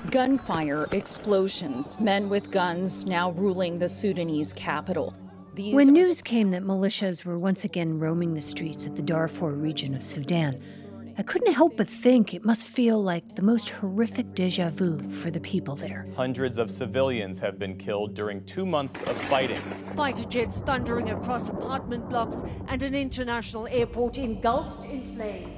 Gunfire, explosions, men with guns now ruling the Sudanese capital. When news came that militias were once again roaming the streets of the Darfur region of Sudan, I couldn't help but think it must feel like the most horrific déjà vu for the people there. Hundreds of civilians have been killed during 2 months of fighting. Fighter jets thundering across apartment blocks and an international airport engulfed in flames.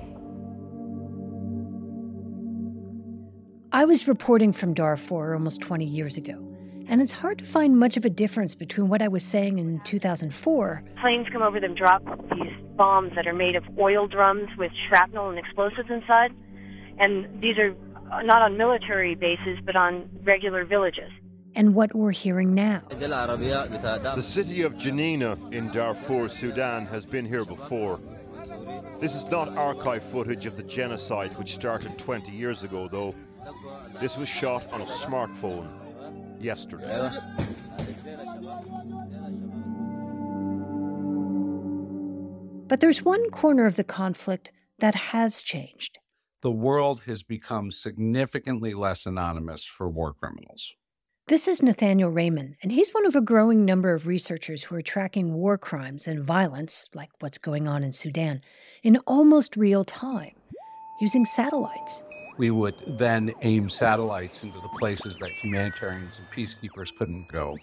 I was reporting from Darfur almost 20 years ago, and it's hard to find much of a difference between what I was saying in 2004. Planes come over them, drop these bombs that are made of oil drums with shrapnel and explosives inside, and these are not on military bases, but on regular villages. And what we're hearing now. The city of Janina in Darfur, Sudan, has been here before. This is not archive footage of the genocide which started 20 years ago, though. This was shot on a smartphone yesterday. But there's one corner of the conflict that has changed. The world has become significantly less anonymous for war criminals. This is Nathaniel Raymond, and he's one of a growing number of researchers who are tracking war crimes and violence, like what's going on in Sudan, in almost real time, using satellites. We would then aim satellites into the places that humanitarians and peacekeepers couldn't go.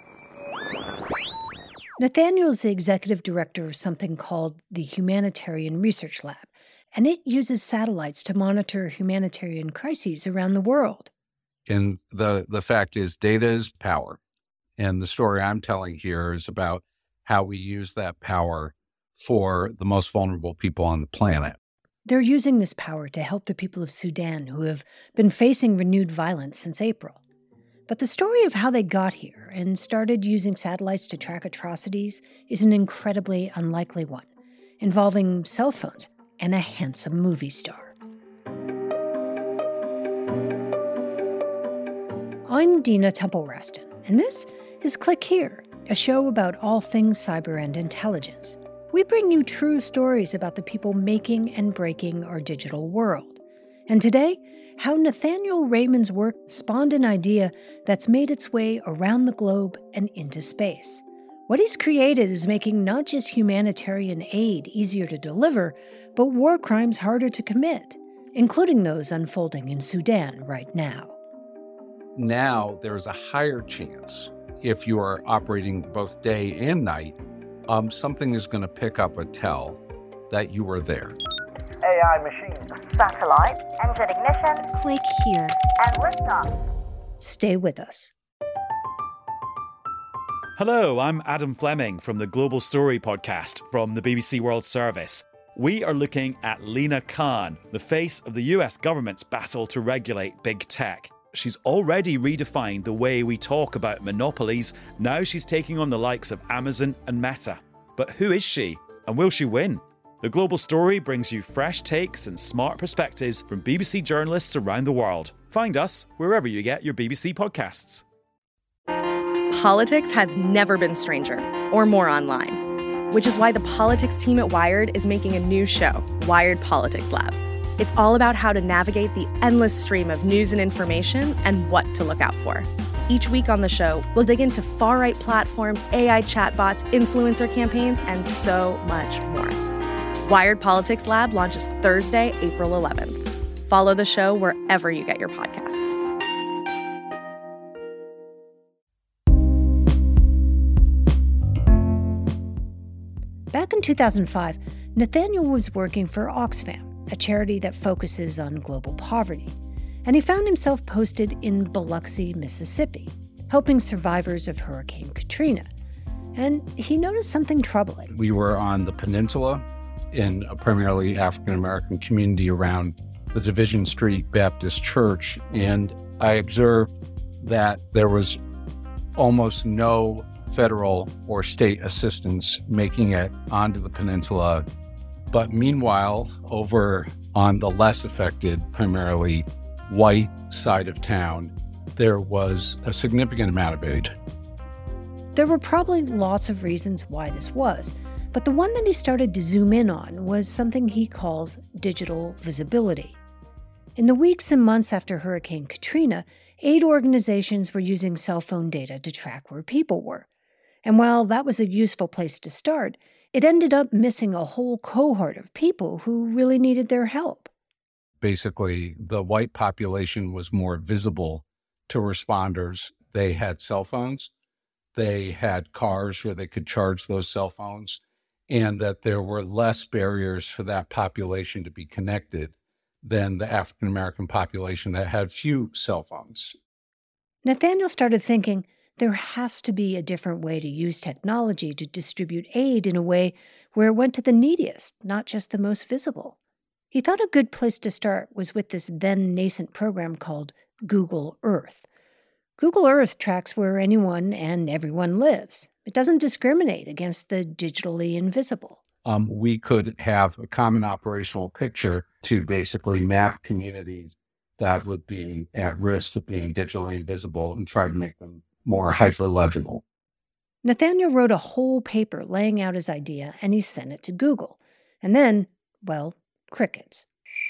Nathaniel is the executive director of something called the Humanitarian Research Lab, and it uses satellites to monitor humanitarian crises around the world. And the fact is, data is power. And the story I'm telling here is about how we use that power for the most vulnerable people on the planet. They're using this power to help the people of Sudan who have been facing renewed violence since April. But the story of how they got here and started using satellites to track atrocities is an incredibly unlikely one, involving cell phones and a handsome movie star. I'm Dina Temple-Raston, and this is Click Here, a show about all things cyber and intelligence. We bring you true stories about the people making and breaking our digital world. And today, how Nathaniel Raymond's work spawned an idea that's made its way around the globe and into space. What he's created is making not just humanitarian aid easier to deliver, but war crimes harder to commit, including those unfolding in Sudan right now. Now, there's a higher chance, if you are operating both day and night, something is going to pick up a tell that you were there. AI machine. Satellite. Engine ignition. Click here. And liftoff. Stay with us. Hello, I'm Adam Fleming from the Global Story podcast from the BBC World Service. We are looking at Lina Khan, the face of the US government's battle to regulate big tech. She's already redefined the way we talk about monopolies. Now she's taking on the likes of Amazon and Meta. But who is she? And will she win? The Global Story brings you fresh takes and smart perspectives from BBC journalists around the world. Find us wherever you get your BBC podcasts. Politics has never been stranger or more online, which is why the politics team at Wired is making a new show, Wired Politics Lab. It's all about how to navigate the endless stream of news and information and what to look out for. Each week on the show, we'll dig into far-right platforms, AI chatbots, influencer campaigns, and so much more. Wired Politics Lab launches Thursday, April 11th. Follow the show wherever you get your podcasts. Back in 2005, Nathaniel was working for Oxfam, a charity that focuses on global poverty, and he found himself posted in Biloxi, Mississippi, helping survivors of Hurricane Katrina. And he noticed something troubling. We were on the peninsula in a primarily African-American community around the Division Street Baptist Church, and I observed that there was almost no federal or state assistance making it onto the peninsula. But meanwhile, over on the less affected, primarily white side of town, there was a significant amount of aid. There were probably lots of reasons why this was, but the one that he started to zoom in on was something he calls digital visibility. In the weeks and months after Hurricane Katrina, aid organizations were using cell phone data to track where people were. And while that was a useful place to start, it ended up missing a whole cohort of people who really needed their help. Basically, the white population was more visible to responders. They had cell phones, they had cars where they could charge those cell phones, and that there were less barriers for that population to be connected than the African American population that had few cell phones. Nathaniel started thinking there has to be a different way to use technology to distribute aid in a way where it went to the neediest, not just the most visible. He thought a good place to start was with this then nascent program called Google Earth. Google Earth tracks where anyone and everyone lives. It doesn't discriminate against the digitally invisible. We could have a common operational picture to basically map communities that would be at risk of being digitally invisible and try to make them more hyper-legible. Nathaniel wrote a whole paper laying out his idea, and he sent it to Google. And then, well, crickets.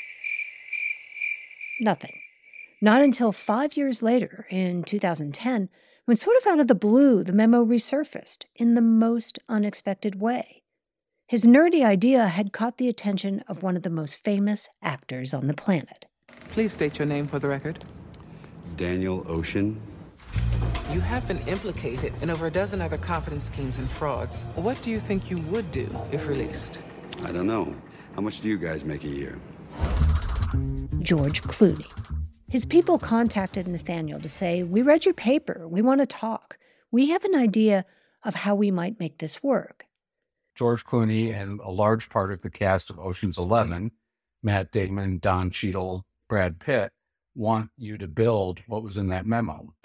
Nothing. Not until 5 years later, in 2010, when sort of out of the blue, the memo resurfaced in the most unexpected way. His nerdy idea had caught the attention of one of the most famous actors on the planet. Please state your name for the record. Daniel Ocean. You have been implicated in over a dozen other confidence schemes and frauds. What do you think you would do if released? I don't know. How much do you guys make a year? George Clooney. His people contacted Nathaniel to say, "We read your paper. We want to talk. We have an idea of how we might make this work." George Clooney and a large part of the cast of Ocean's 11, Matt Damon, Don Cheadle, Brad Pitt, want you to build what was in that memo.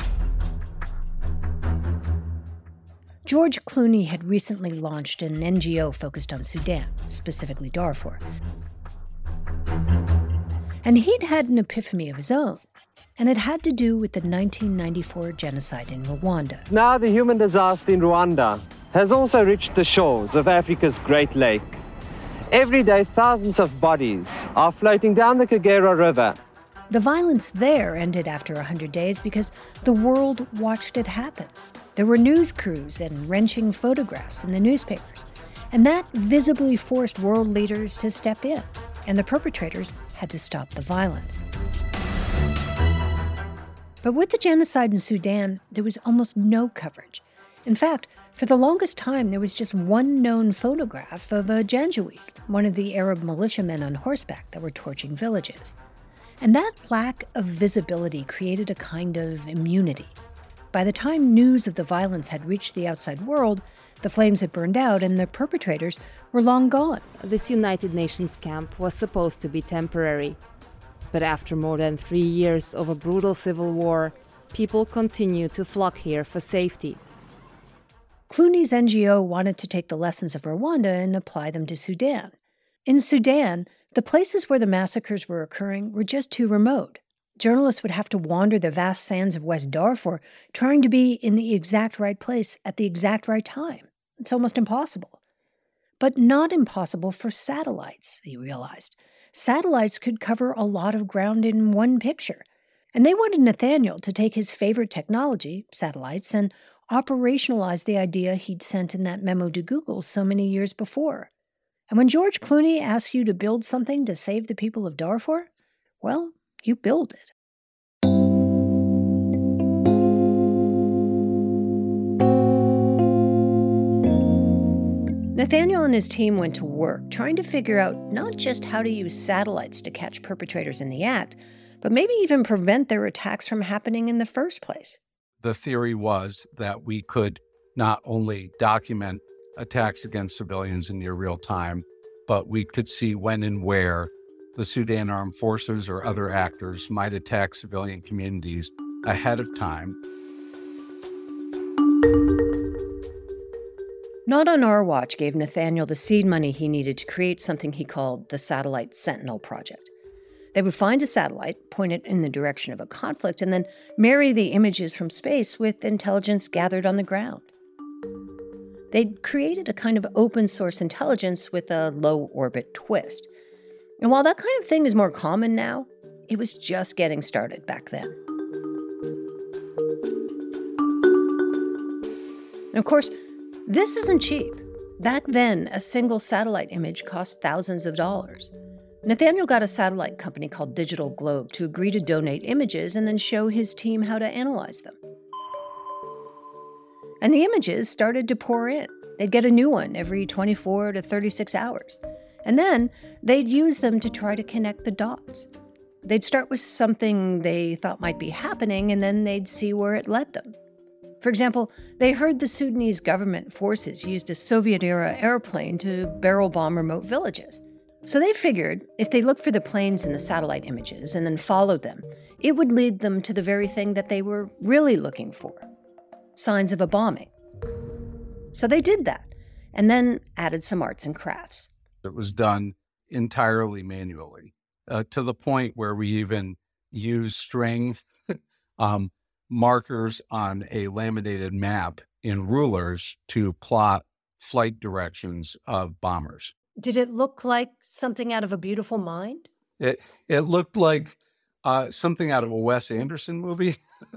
George Clooney had recently launched an NGO focused on Sudan, specifically Darfur. And he'd had an epiphany of his own, and it had to do with the 1994 genocide in Rwanda. Now the human disaster in Rwanda has also reached the shores of Africa's Great Lake. Every day, thousands of bodies are floating down the Kagera River. The violence there ended after 100 days because the world watched it happen. There were news crews and wrenching photographs in the newspapers, and that visibly forced world leaders to step in, and the perpetrators had to stop the violence. But with the genocide in Sudan, there was almost no coverage. In fact, for the longest time, there was just one known photograph of a Janjaweed, one of the Arab militiamen on horseback that were torching villages. And that lack of visibility created a kind of immunity. By the time news of the violence had reached the outside world, the flames had burned out and the perpetrators were long gone. This United Nations camp was supposed to be temporary. But after more than 3 years of a brutal civil war, people continued to flock here for safety. Clooney's NGO wanted to take the lessons of Rwanda and apply them to Sudan. In Sudan, the places where the massacres were occurring were just too remote. Journalists would have to wander the vast sands of West Darfur trying to be in the exact right place at the exact right time. It's almost impossible. But not impossible for satellites, he realized. Satellites could cover a lot of ground in one picture. And they wanted Nathaniel to take his favorite technology, satellites, and operationalize the idea he'd sent in that memo to Google so many years before. And when George Clooney asks you to build something to save the people of Darfur, well, you build it. Nathaniel and his team went to work trying to figure out not just how to use satellites to catch perpetrators in the act, but maybe even prevent their attacks from happening in the first place. The theory was that we could not only document attacks against civilians in near real time, but we could see when and where the Sudan Armed Forces or other actors might attack civilian communities ahead of time. Not on Our Watch gave Nathaniel the seed money he needed to create something he called the Satellite Sentinel Project. They would find a satellite, point it in the direction of a conflict, and then marry the images from space with intelligence gathered on the ground. They'd created a kind of open-source intelligence with a low-orbit twist. And while that kind of thing is more common now, it was just getting started back then. And of course, this isn't cheap. Back then, a single satellite image cost thousands of dollars. Nathaniel got a satellite company called Digital Globe to agree to donate images and then show his team how to analyze them. And the images started to pour in. They'd get a new one every 24 to 36 hours. And then they'd use them to try to connect the dots. They'd start with something they thought might be happening, and then they'd see where it led them. For example, they heard the Sudanese government forces used a Soviet-era airplane to barrel bomb remote villages. So they figured if they looked for the planes in the satellite images and then followed them, it would lead them to the very thing that they were really looking for: signs of a bombing. So they did that, and then added some arts and crafts. It was done entirely manually, to the point where we even used string markers on a laminated map in rulers to plot flight directions of bombers. Did it look like something out of A Beautiful Mind? It looked like something out of a Wes Anderson movie.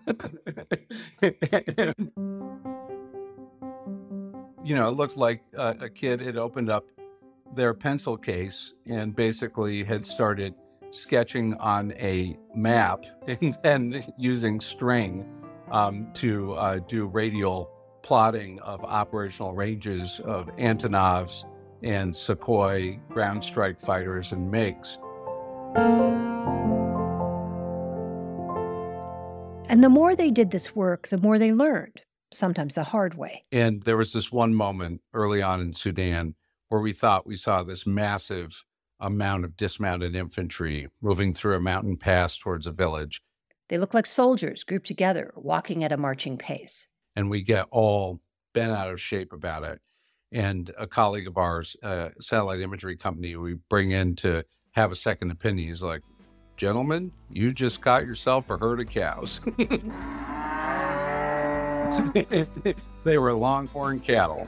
You know, it looked like a kid had opened up their pencil case and basically had started sketching on a map and then using string to do radial plotting of operational ranges of Antonovs and Sukhoi ground strike fighters and MiGs. And the more they did this work, the more they learned, sometimes the hard way. And there was this one moment early on in Sudan where we thought we saw this massive amount of dismounted infantry moving through a mountain pass towards a village. They look like soldiers grouped together, walking at a marching pace. And we get all bent out of shape about it. And a colleague of ours, a satellite imagery company, we bring in to have a second opinion. He's like, "Gentlemen, you just got yourself a herd of cows." They were longhorn cattle.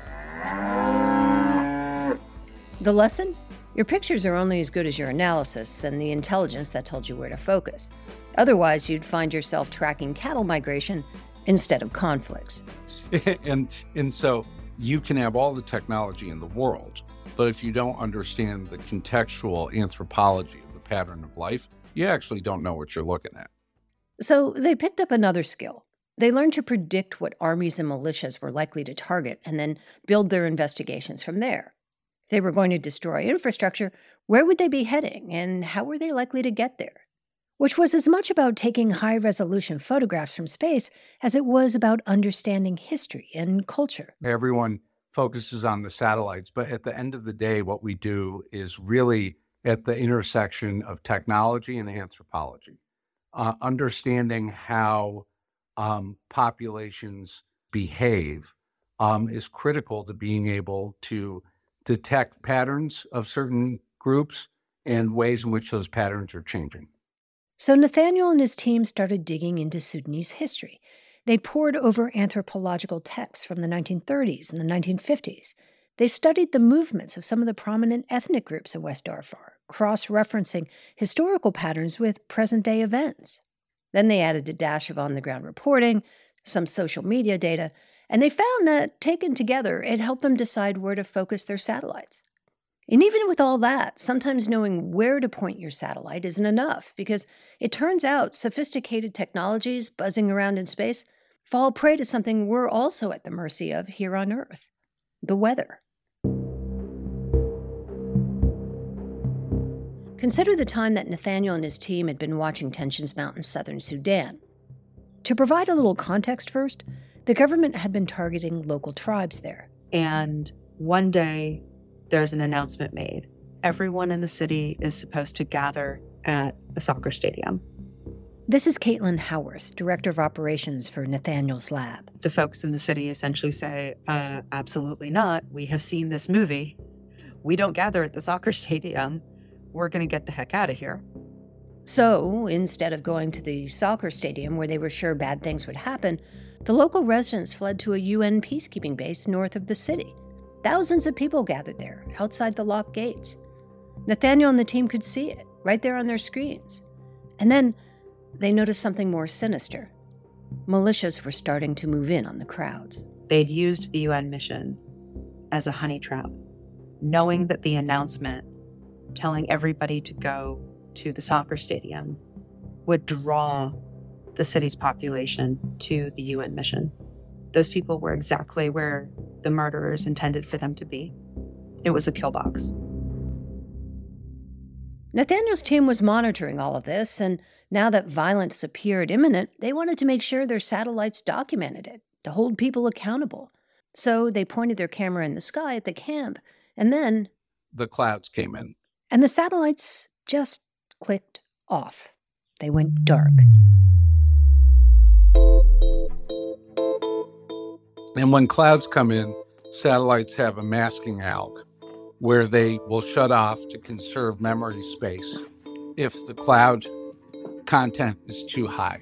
The lesson? Your pictures are only as good as your analysis and the intelligence that told you where to focus. Otherwise, you'd find yourself tracking cattle migration instead of conflicts. And so you can have all the technology in the world, but if you don't understand the contextual anthropology of the pattern of life, you actually don't know what you're looking at. So they picked up another skill. They learned to predict what armies and militias were likely to target and then build their investigations from there. If they were going to destroy infrastructure, where would they be heading and how were they likely to get there? Which was as much about taking high-resolution photographs from space as it was about understanding history and culture. Everyone focuses on the satellites, but at the end of the day, what we do is really at the intersection of technology and anthropology. Understanding how populations behave is critical to being able to detect patterns of certain groups and ways in which those patterns are changing. So Nathaniel and his team started digging into Sudanese history. They pored over anthropological texts from the 1930s and the 1950s. They studied the movements of some of the prominent ethnic groups in West Darfur, cross-referencing historical patterns with present-day events. Then they added a dash of on-the-ground reporting, some social media data, and they found that, taken together, it helped them decide where to focus their satellites. And even with all that, sometimes knowing where to point your satellite isn't enough, because it turns out sophisticated technologies buzzing around in space fall prey to something we're also at the mercy of here on Earth: the weather. Consider the time that Nathaniel and his team had been watching tensions mount in southern Sudan. To provide a little context first, the government had been targeting local tribes there. And one day, there's an announcement made. Everyone in the city is supposed to gather at a soccer stadium. This is Caitlin Howarth, Director of Operations for Nathaniel's lab. The folks in the city essentially say, absolutely not. We have seen this movie. We don't gather at the soccer stadium. We're going to get the heck out of here. So, instead of going to the soccer stadium where they were sure bad things would happen, the local residents fled to a UN peacekeeping base north of the city. Thousands of people gathered there, outside the locked gates. Nathaniel and the team could see it, right there on their screens. And then they noticed something more sinister. Militias were starting to move in on the crowds. They'd used the UN mission as a honey trap, knowing that the announcement telling everybody to go to the soccer stadium would draw the city's population to the UN mission. Those people were exactly where the murderers intended for them to be. It was a kill box. Nathaniel's team was monitoring all of this, and now that violence appeared imminent, they wanted to make sure their satellites documented it, to hold people accountable. So they pointed their camera in the sky at the camp, and then the clouds came in. And the satellites just clicked off. They went dark. And when clouds come in, satellites have a masking alg where they will shut off to conserve memory space if the cloud content is too high.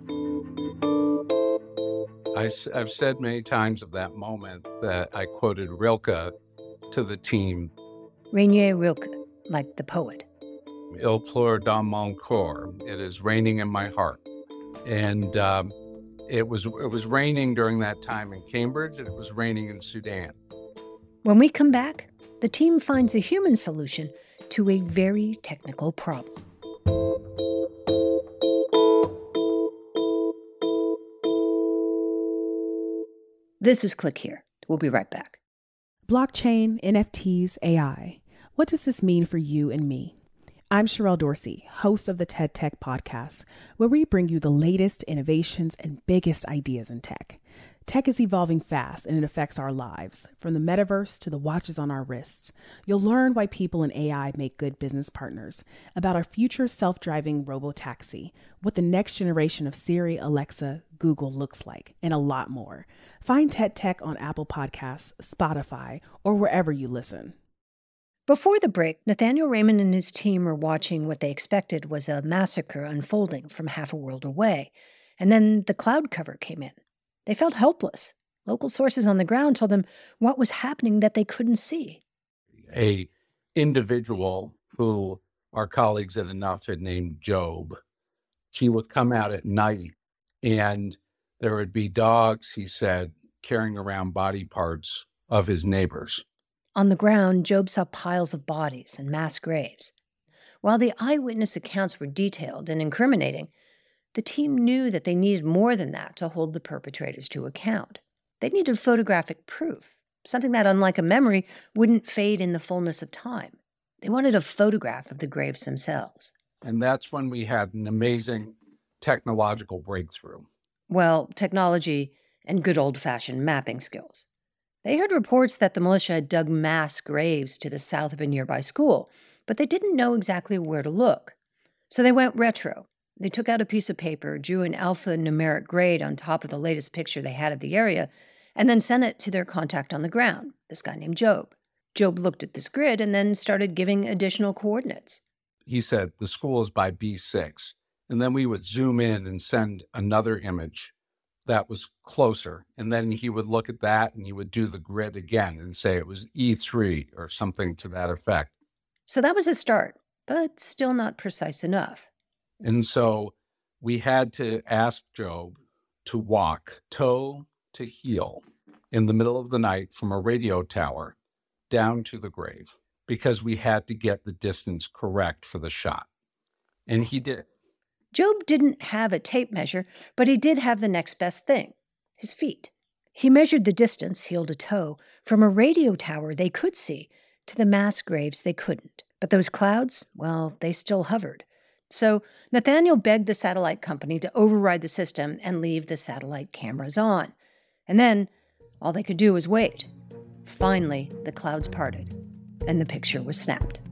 I've said many times of that moment that I quoted Rilke to the team. Rainier Rilke, like the poet. Il pleure dans mon corps. It is raining in my heart. And it was raining during that time in Cambridge, and it was raining in Sudan. When we come back, the team finds a human solution to a very technical problem. This is Click Here. We'll be right back. Blockchain, NFTs, AI. What does this mean for you and me? I'm Sherelle Dorsey, host of the TED Tech Podcast, where we bring you the latest innovations and biggest ideas in tech. Tech is evolving fast and it affects our lives, from the metaverse to the watches on our wrists. You'll learn why people in AI make good business partners, about our future self-driving robo-taxi, what the next generation of Siri, Alexa, Google looks like, and a lot more. Find TED Tech on Apple Podcasts, Spotify, or wherever you listen. Before the break, Nathaniel Raymond and his team were watching what they expected was a massacre unfolding from half a world away. And then the cloud cover came in. They felt helpless. Local sources on the ground told them what was happening that they couldn't see. A individual who our colleagues at Enough had named Job, he would come out at night and there would be dogs, he said, carrying around body parts of his neighbors. On the ground, Job saw piles of bodies and mass graves. While the eyewitness accounts were detailed and incriminating, the team knew that they needed more than that to hold the perpetrators to account. They needed photographic proof, something that, unlike a memory, wouldn't fade in the fullness of time. They wanted a photograph of the graves themselves. And that's when we had an amazing technological breakthrough. Well, technology and good old-fashioned mapping skills. They heard reports that the militia had dug mass graves to the south of a nearby school, but they didn't know exactly where to look. So they went retro. They took out a piece of paper, drew an alphanumeric grade on top of the latest picture they had of the area, and then sent it to their contact on the ground, this guy named Job. Job looked at this grid and then started giving additional coordinates. He said, the school is by B6. And then we would zoom in and send another image that was closer. And then he would look at that and he would do the grid again and say it was E3 or something to that effect. So that was a start, but still not precise enough. And so we had to ask Job to walk toe to heel in the middle of the night from a radio tower down to the grave because we had to get the distance correct for the shot. And he did. Job didn't have a tape measure, but he did have the next best thing, his feet. He measured the distance, heel to toe, from a radio tower they could see to the mass graves they couldn't. But those clouds, well, they still hovered. So Nathaniel begged the satellite company to override the system and leave the satellite cameras on. And then all they could do was wait. Finally, the clouds parted, and the picture was snapped.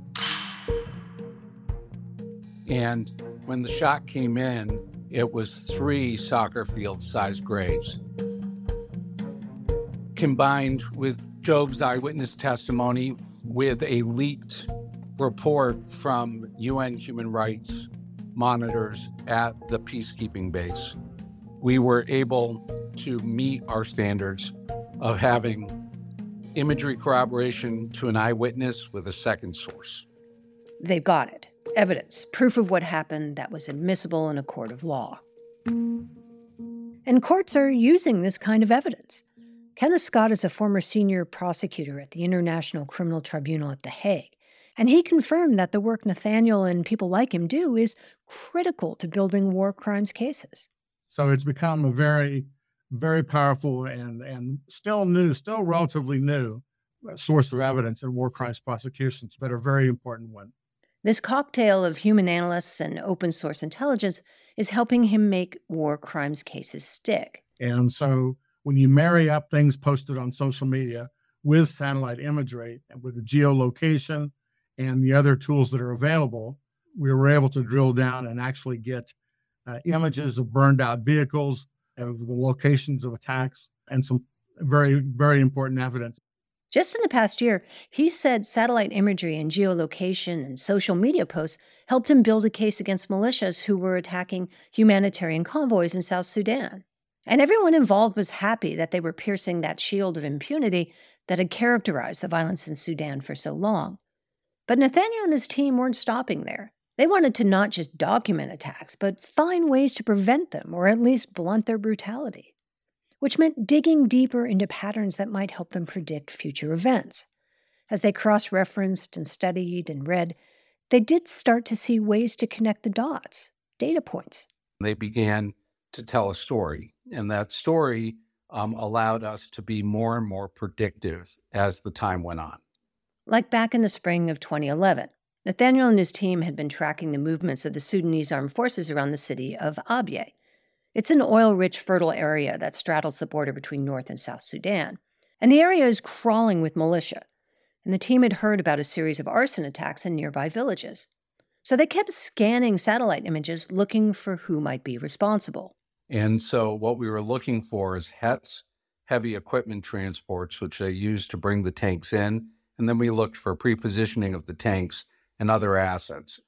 And when the shot came in, it was 3 soccer field-sized graves. Combined with Job's eyewitness testimony with a leaked report from UN human rights monitors at the peacekeeping base, we were able to meet our standards of having imagery corroboration to an eyewitness with a second source. They've got it. Evidence, proof of what happened that was admissible in a court of law. And courts are using this kind of evidence. Kenneth Scott is a former senior prosecutor at the International Criminal Tribunal at The Hague, and he confirmed that the work Nathaniel and people like him do is critical to building war crimes cases. So it's become a very, very powerful and still relatively new source of evidence in war crimes prosecutions, but a very important one. This cocktail of human analysts and open source intelligence is helping him make war crimes cases stick. And so when you marry up things posted on social media with satellite imagery and with the geolocation and the other tools that are available, we were able to drill down and actually get images of burned out vehicles, of the locations of attacks, and some very, very important evidence. Just in the past year, he said satellite imagery and geolocation and social media posts helped him build a case against militias who were attacking humanitarian convoys in South Sudan. And everyone involved was happy that they were piercing that shield of impunity that had characterized the violence in Sudan for so long. But Nathaniel and his team weren't stopping there. They wanted to not just document attacks, but find ways to prevent them or at least blunt their brutality, which meant digging deeper into patterns that might help them predict future events. As they cross-referenced and studied and read, they did start to see ways to connect the dots, data points. They began to tell a story, and that story allowed us to be more and more predictive as the time went on. Like back in the spring of 2011, Nathaniel and his team had been tracking the movements of the Sudanese armed forces around the city of Abyei. It's an oil-rich, fertile area that straddles the border between North and South Sudan. And the area is crawling with militia. And the team had heard about a series of arson attacks in nearby villages. So they kept scanning satellite images looking for who might be responsible. And so what we were looking for is HETs, heavy equipment transports, which they used to bring the tanks in. And then we looked for pre-positioning of the tanks and other assets.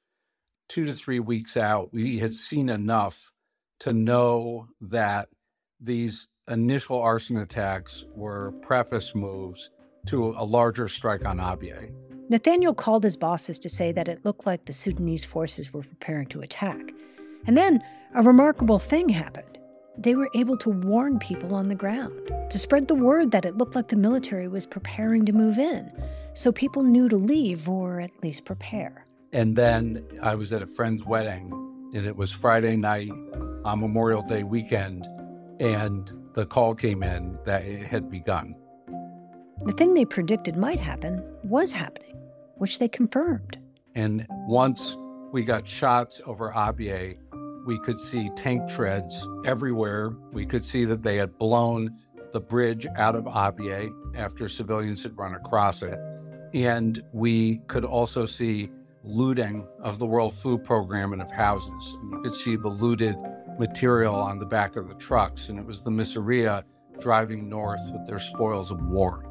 2 to 3 weeks out, we had seen enough to know that these initial arson attacks were preface moves to a larger strike on Abyei. Nathaniel called his bosses to say that it looked like the Sudanese forces were preparing to attack. And then a remarkable thing happened. They were able to warn people on the ground, to spread the word that it looked like the military was preparing to move in, so people knew to leave or at least prepare. And then I was at a friend's wedding, and it was Friday night on Memorial Day weekend, and the call came in that it had begun. The thing they predicted might happen was happening, which they confirmed. And once we got shots over Abyei, we could see tank treads everywhere. We could see that they had blown the bridge out of Abyei after civilians had run across it. And we could also see looting of the World Food Program and of houses. And you could see the looted material on the back of the trucks, and it was the Missouriya driving north with their spoils of war.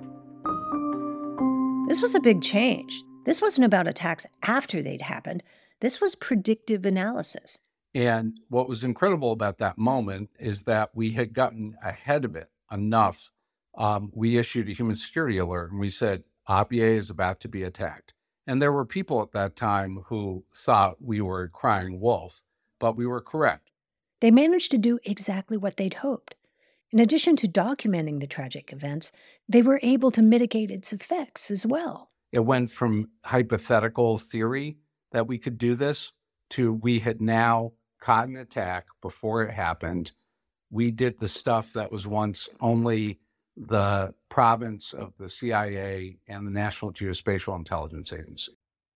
This was a big change. This wasn't about attacks after they'd happened. This was predictive analysis. And what was incredible about that moment is that we had gotten ahead of it enough. We issued a human security alert, and we said, Abyei is about to be attacked. And there were people at that time who thought we were crying wolf, but we were correct. They managed to do exactly what they'd hoped. In addition to documenting the tragic events, they were able to mitigate its effects as well. It went from hypothetical theory that we could do this to we had now caught an attack before it happened. We did the stuff that was once only the province of the CIA and the National Geospatial Intelligence Agency.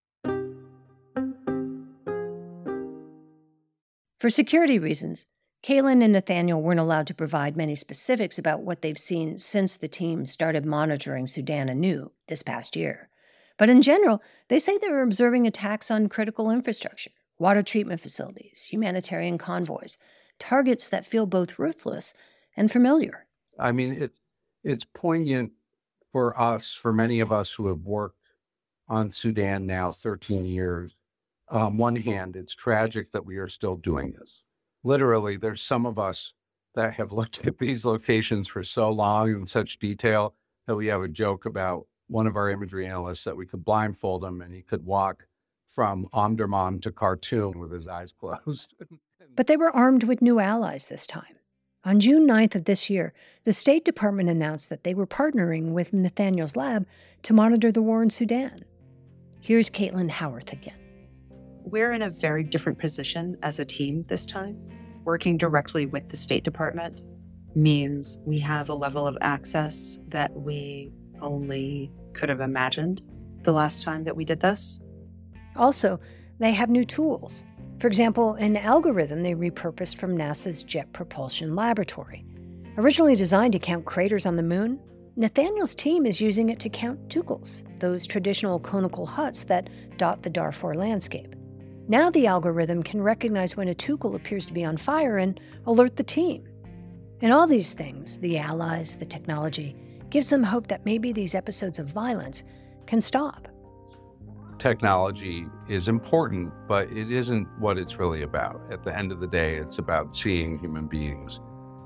For security reasons, Kaylin and Nathaniel weren't allowed to provide many specifics about what they've seen since the team started monitoring Sudan anew this past year. But in general, they say they were observing attacks on critical infrastructure, water treatment facilities, humanitarian convoys, targets that feel both ruthless and familiar. I mean, it's poignant for us, for many of us who have worked on Sudan now 13 years. On one hand, it's tragic that we are still doing this. Literally, there's some of us that have looked at these locations for so long in such detail that we have a joke about one of our imagery analysts that we could blindfold him and he could walk from Omdurman to Khartoum with his eyes closed. But they were armed with new allies this time. On June 9th of this year, the State Department announced that they were partnering with Nathaniel's lab to monitor the war in Sudan. Here's Caitlin Howarth again. We're in a very different position as a team this time. Working directly with the State Department means we have a level of access that we only could have imagined the last time that we did this. Also, they have new tools. For example, an algorithm they repurposed from NASA's Jet Propulsion Laboratory. Originally designed to count craters on the moon, Nathaniel's team is using it to count tukals, those traditional conical huts that dot the Darfur landscape. Now the algorithm can recognize when a tukal appears to be on fire and alert the team. And all these things, the allies, the technology, gives them hope that maybe these episodes of violence can stop. Technology is important, but it isn't what it's really about. At the end of the day, it's about seeing human beings,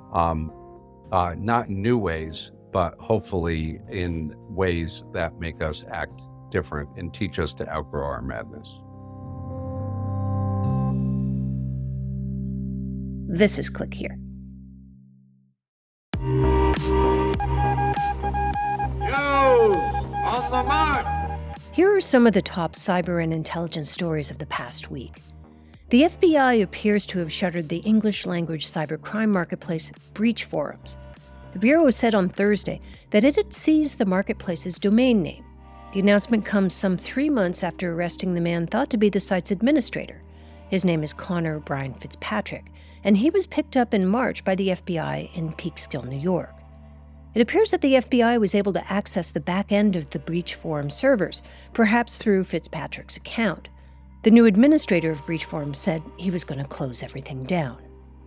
not in new ways, but hopefully in ways that make us act different and teach us to outgrow our madness. This is Click Here. On the mark! Here are some of the top cyber and intelligence stories of the past week. The FBI appears to have shuttered the English-language cybercrime marketplace Breach Forums. The Bureau said on Thursday that it had seized the marketplace's domain name. The announcement comes some 3 months after arresting the man thought to be the site's administrator. His name is Connor Brian Fitzpatrick, and he was picked up in March by the FBI in Peekskill, New York. It appears that the FBI was able to access the back end of the Breach Forum servers, perhaps through Fitzpatrick's account. The new administrator of Breach Forum said he was going to close everything down.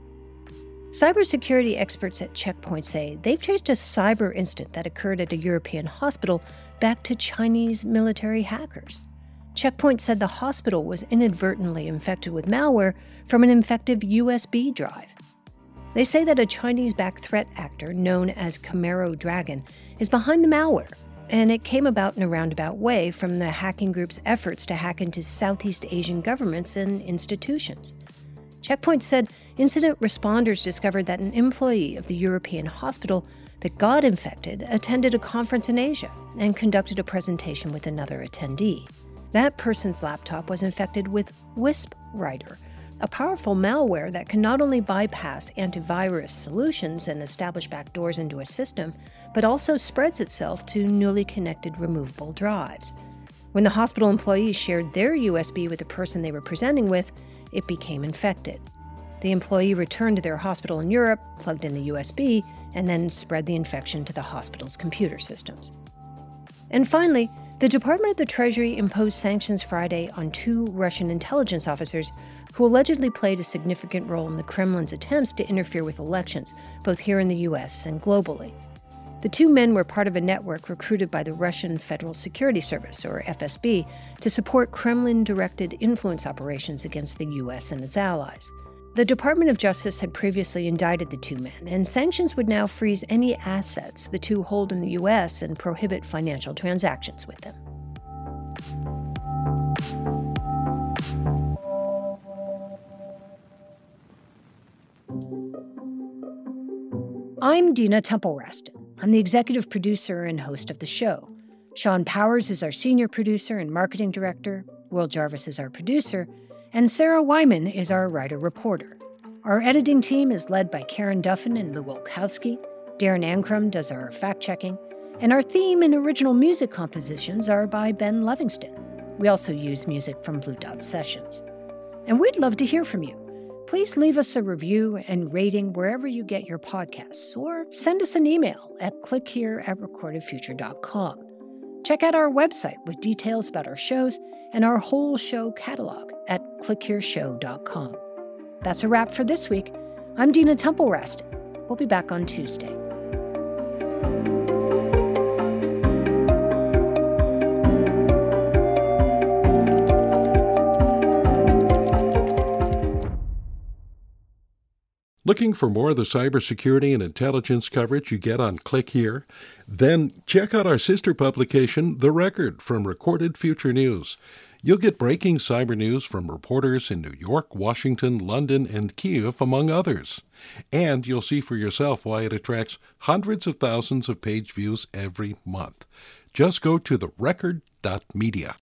Cybersecurity experts at Check Point say they've traced a cyber incident that occurred at a European hospital back to Chinese military hackers. Check Point said the hospital was inadvertently infected with malware from an infected USB drive. They say that a Chinese-backed threat actor known as Camaro Dragon is behind the malware, and it came about in a roundabout way from the hacking group's efforts to hack into Southeast Asian governments and institutions. Check Point said incident responders discovered that an employee of the European hospital that got infected attended a conference in Asia and conducted a presentation with another attendee. That person's laptop was infected with Wisp Writer, a powerful malware that can not only bypass antivirus solutions and establish backdoors into a system, but also spreads itself to newly connected removable drives. When the hospital employees shared their USB with the person they were presenting with, it became infected. The employee returned to their hospital in Europe, plugged in the USB, and then spread the infection to the hospital's computer systems. And finally, the Department of the Treasury imposed sanctions Friday on 2 Russian intelligence officers who allegedly played a significant role in the Kremlin's attempts to interfere with elections, both here in the U.S. and globally. The 2 men were part of a network recruited by the Russian Federal Security Service, or FSB, to support Kremlin-directed influence operations against the U.S. and its allies. The Department of Justice had previously indicted the 2 men, and sanctions would now freeze any assets the 2 hold in the U.S. and prohibit financial transactions with them. I'm Dina Temple-Raston. I'm the executive producer and host of the show. Sean Powers is our senior producer and marketing director, Will Jarvis is our producer, and Sarah Wyman is our writer-reporter. Our editing team is led by Karen Duffin and Lou Wilkowski. Darren Ankrum does our fact-checking, and our theme and original music compositions are by Ben Livingston. We also use music from Blue Dot Sessions. And we'd love to hear from you. Please leave us a review and rating wherever you get your podcasts, or send us an email at clickhere@recordedfuture.com. Check out our website with details about our shows and our whole show catalog at clickhereshow.com. That's a wrap for this week. I'm Dina Temple-Raston. We'll be back on Tuesday. Looking for more of the cybersecurity and intelligence coverage you get on Click Here? Then check out our sister publication, The Record, from Recorded Future News. You'll get breaking cyber news from reporters in New York, Washington, London, and Kyiv, among others. And you'll see for yourself why it attracts hundreds of thousands of page views every month. Just go to therecord.media.